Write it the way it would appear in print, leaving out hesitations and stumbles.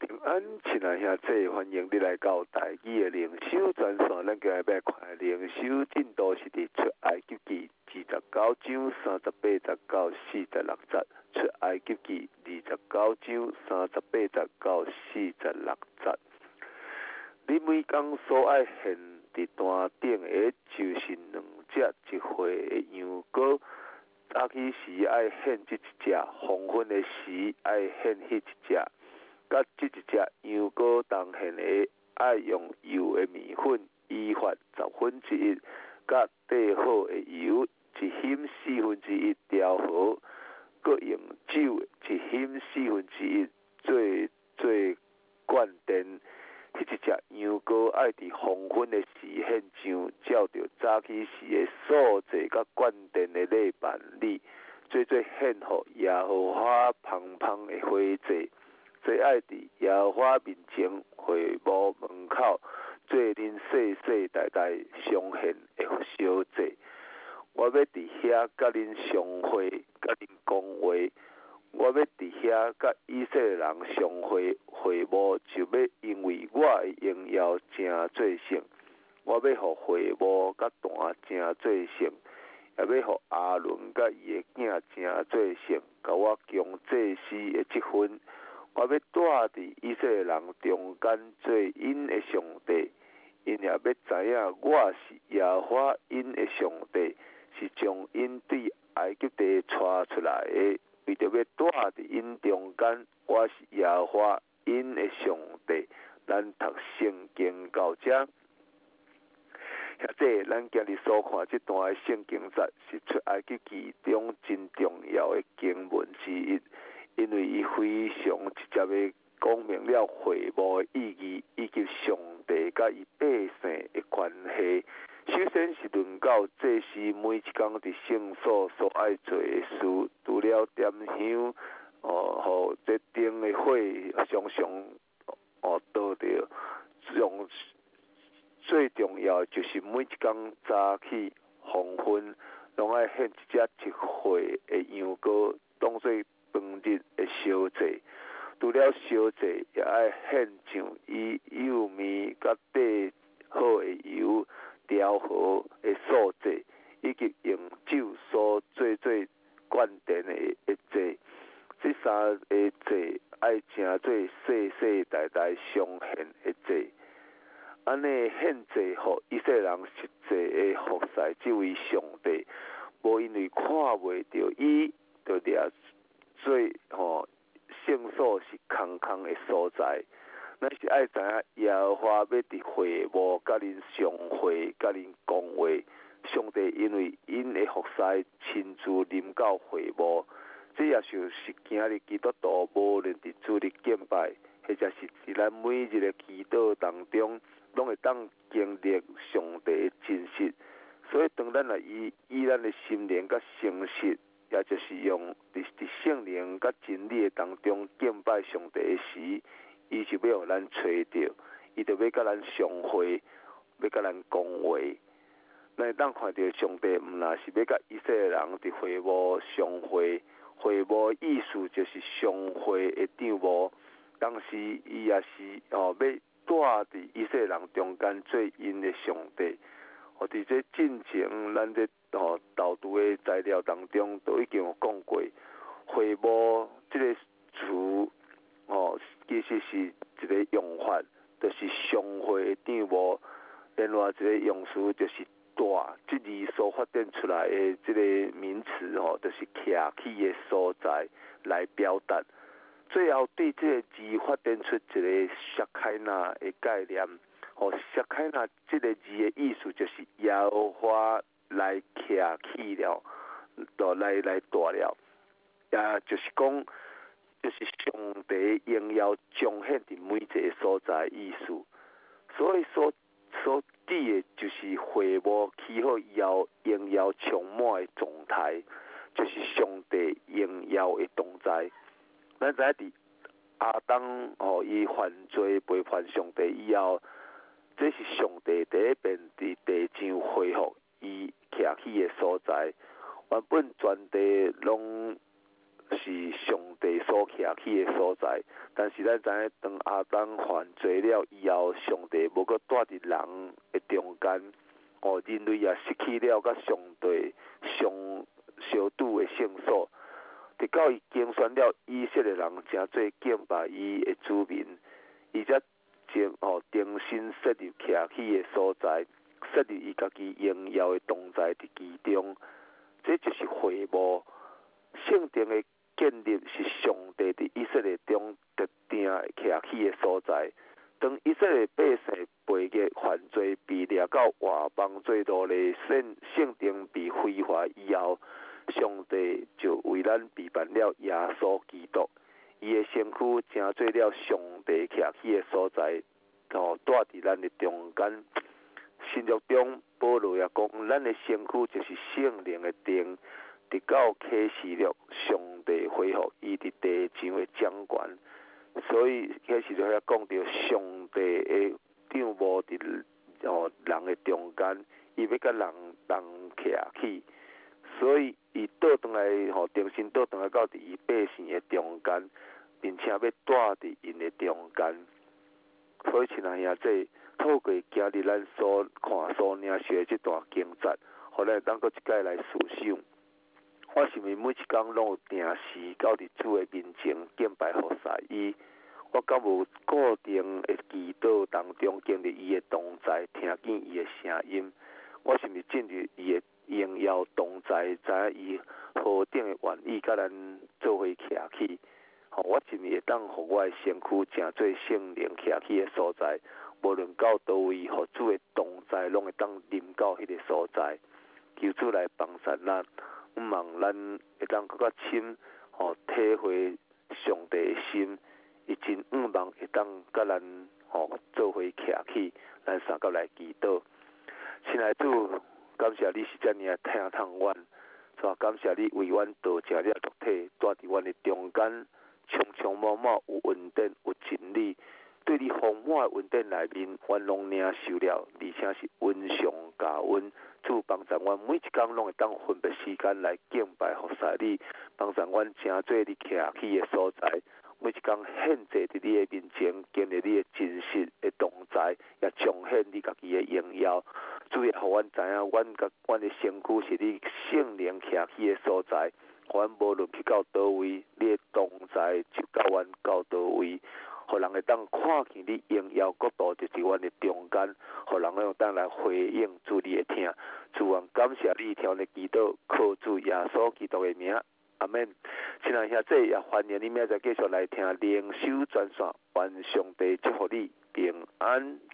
平安，亲爱兄弟，欢迎你来到台语的灵修专线。咱今日要看灵修进度是伫出埃及记29章38节到46节。出埃及记29章38节到46节。你每工所爱献伫单顶的，就是2只1岁的羊羔。早起时爱献这一只，黄昏的时爱献迄一只。甲这一只羊羔同献的，爱用油的面粉依法1/10，甲底好的油1欣1/4调和，搁用酒1欣1/4做灌奠。迄一只羊羔爱伫黄昏的时献上，照着早起时的素祭甲灌奠的礼办理，做献互耶和华芳芳的火祭。这爱伫耶和华面前会幕门口，做恁世世代代相献的烧祭。我要伫遐甲恁相会，甲恁讲话。我要伫遐甲以色列人相会，会幕就要因为我的荣耀真做圣。我要互会幕甲坛真做圣，也要互阿伦甲伊的囝真做圣，甲我供祭司的职分。我要住伫以色列人中间，做因的上帝。因也要知影我是耶和华因的上帝，是将因对埃及地带出来的。为着要住伫因中间，我是耶和华因的上帝。咱读圣经到这。兄弟，咱今日所看这段的圣经节是出埃及记中真重要的经文之一。因为伊非常直接的讲明了会幕的意义，以及上帝甲伊百姓的关系。首先是论到祭司每一天伫圣所所爱做的事，除了点香，互这灯的火常常倒着，用最重要就是每一天早起黄昏，拢爱献一只1岁的羊羔，当做饭日的烧祭。除了烧祭，也爱献上以幼面甲底好的油调和的素祭，以及用酒所做灌奠的祭。这3个祭爱成做世世代代相献的祭。安尼献祭互以色列人实际的服侍这位上帝，无因为看袂到伊，就掠做圣所是空空的所在。咱是爱知影耶和华要伫会幕甲恁相会，甲恁讲话。上帝因为因的服侍亲自临到会幕，这也就是今日基督徒无论伫主日敬拜，或者是伫咱每日的祈祷当中，拢会当经历上帝的真实。所以当咱来以咱的心灵甲诚实，也就是用伫圣灵甲真理的当中敬拜上帝的时，伊就要互咱找到，伊就要甲咱相会，要甲咱讲话。咱会当看到上帝毋那是要甲以色列人伫会幕相会，会幕意思就是相会的场幕。当时伊也是要住伫以色列人中间做因的上帝。伫这进前，咱这导读的材料当中都已经有讲过，会幕这个词其实是一个用法，就是相会的场幕。另外一个用词就是大，这字所发展出来的这个名词就是徛起的所在来表达。最后对这个字发展出一个舍开那的概念。舍开那这个字的意思就是耶和华来徛起了，来大了，也就是讲，就是上帝荣耀彰显伫每一个所在的意思。所以所指的就是会幕起好以后，荣耀充满的状态，就是上帝荣耀的同在。咱知影伫亚当伊犯罪背叛上帝以后，这是上帝第一遍伫地上恢复伊徛起的所在。原本全地拢是上帝所徛起的所在，但是咱知影，当亚当犯罪了以后，上帝无搁住伫人的中间，人类也失去了甲上帝相拄的圣所。直到伊竞选了以色列人，诚做敬拜伊的子民，伊才重新设立徛起的所在，设立伊家己荣耀的同在伫其中。这就是会幕。圣殿的建立是上帝伫以色列中特定徛起的所在。当以色列百姓背逆犯罪，被掠到外邦做奴隶，圣殿被毁坏以后，上帝就为咱备办了耶稣基督，伊的身躯成做了上帝徛起的所在，住伫咱的中间。新约中，保罗也讲，咱的身躯就是圣灵的殿。直到启示录，上帝恢复伊伫地上的掌权，所以启示录遐讲到上帝的掌无伫人的中间，伊要甲人徛起，所以伊倒转来重新倒转来到伫伊百姓的中间，并且要住伫因的中间。所以亲爱兄弟，透过今日咱所看所领受的这段经节，互咱当搁一摆来思想。我是毋是每一工拢有定时到伫主的面前敬拜服侍伊？我敢有固定的祈祷当中经历伊的同在，听见伊的声音？我是毋是进入伊的荣耀同在，知影伊何等的愿意甲咱做伙徛起？我是毋是会当互我的身躯成做圣灵徛起的所在？无论到倒位，互主的同在拢会当临到迄个所在。求主来帮助咱。望咱会当更较深，体会上帝的心，伊真望会当甲咱做伙徛起，咱三个来祈祷。亲爱的主，感谢你是遮尔啊疼痛阮，感谢你为阮道成了肉体，住伫阮的中间，充充满满有恩典有真理。对你丰满的恩典内面，阮拢领受了，而且是恩上加恩。主帮助阮每一工拢会当分别时间来敬拜服侍你，帮助阮成做你徛起的所在。每一工献祭伫你的面前，经历你的真实的同在，也彰显你家己的荣耀。主也互阮知影，阮的身躯是你圣灵徛起的所在。阮无论去到倒位，你的同在就到阮到倒位。互人会当看见你荣耀国度就伫阮的中间，互人会当来回应主你的听。主啊，感谢你听的祈祷，靠主耶稣基督的名，阿门。亲爱兄弟，也欢迎你明仔继续来听灵修专线，愿上帝祝福你平安